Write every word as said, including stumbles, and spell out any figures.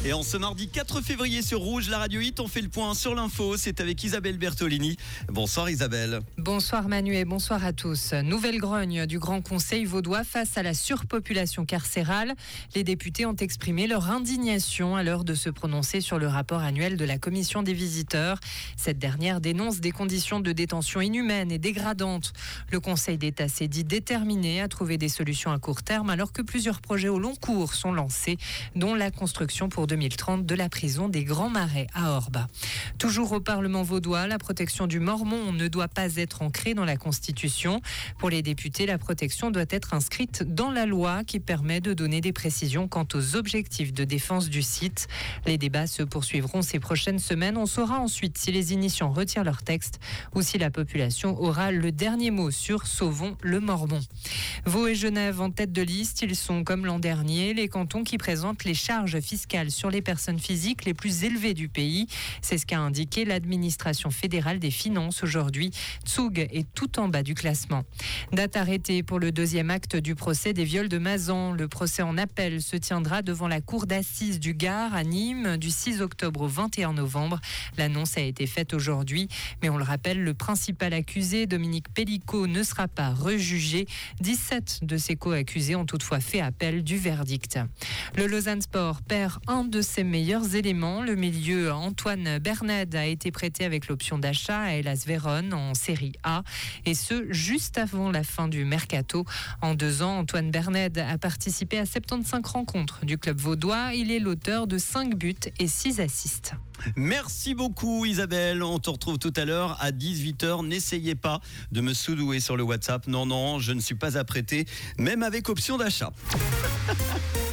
Et en ce mardi quatre février sur Rouge, la radio hit, on fait le point sur l'info. C'est avec Isabelle Bertolini. Bonsoir Isabelle. Bonsoir Manu et bonsoir à tous. Nouvelle grogne du Grand Conseil vaudois face à la surpopulation carcérale. Les députés ont exprimé leur indignation à l'heure de se prononcer sur le rapport annuel de la commission des visiteurs. Cette dernière dénonce des conditions de détention inhumaines et dégradantes. Le Conseil d'État s'est dit déterminé à trouver des solutions à court terme alors que plusieurs projets au long cours sont lancés, dont la construction pour deux mille trente de la prison des Grands Marais à Orba. Toujours au Parlement vaudois, la protection du mormon ne doit pas être ancrée dans la Constitution. Pour les députés, la protection doit être inscrite dans la loi qui permet de donner des précisions quant aux objectifs de défense du site. Les débats se poursuivront ces prochaines semaines. On saura ensuite si les initiants retirent leur texte ou si la population aura le dernier mot sur Sauvons le Mormon. Vaud et Genève en tête de liste, ils sont comme l'an dernier les cantons qui présentent les charges fiscales sur les personnes physiques les plus élevées du pays. C'est ce qu'a indiqué l'administration fédérale des finances aujourd'hui. Zug est tout en bas du classement. Date arrêtée pour le deuxième acte du procès des viols de Mazan. Le procès en appel se tiendra devant la cour d'assises du Gard à Nîmes du six octobre au vingt et un novembre. L'annonce a été faite aujourd'hui, mais on le rappelle, le principal accusé, Dominique Pellicot, ne sera pas rejugé. dix-sept de ses co-accusés ont toutefois fait appel du verdict. Le Lausanne Sport perd un de ses meilleurs éléments. Le milieu Antoine Berned a été prêté avec l'option d'achat à Hellas Vérone en Série A, et ce, juste avant la fin du mercato. En deux ans, Antoine Berned a participé à soixante-quinze rencontres du club vaudois. Il est l'auteur de cinq buts et six assists. Merci beaucoup Isabelle, on te retrouve tout à l'heure à dix-huit heures. N'essayez pas de me sous-douer sur le WhatsApp. Non, non, je ne suis pas apprêté, même avec option d'achat.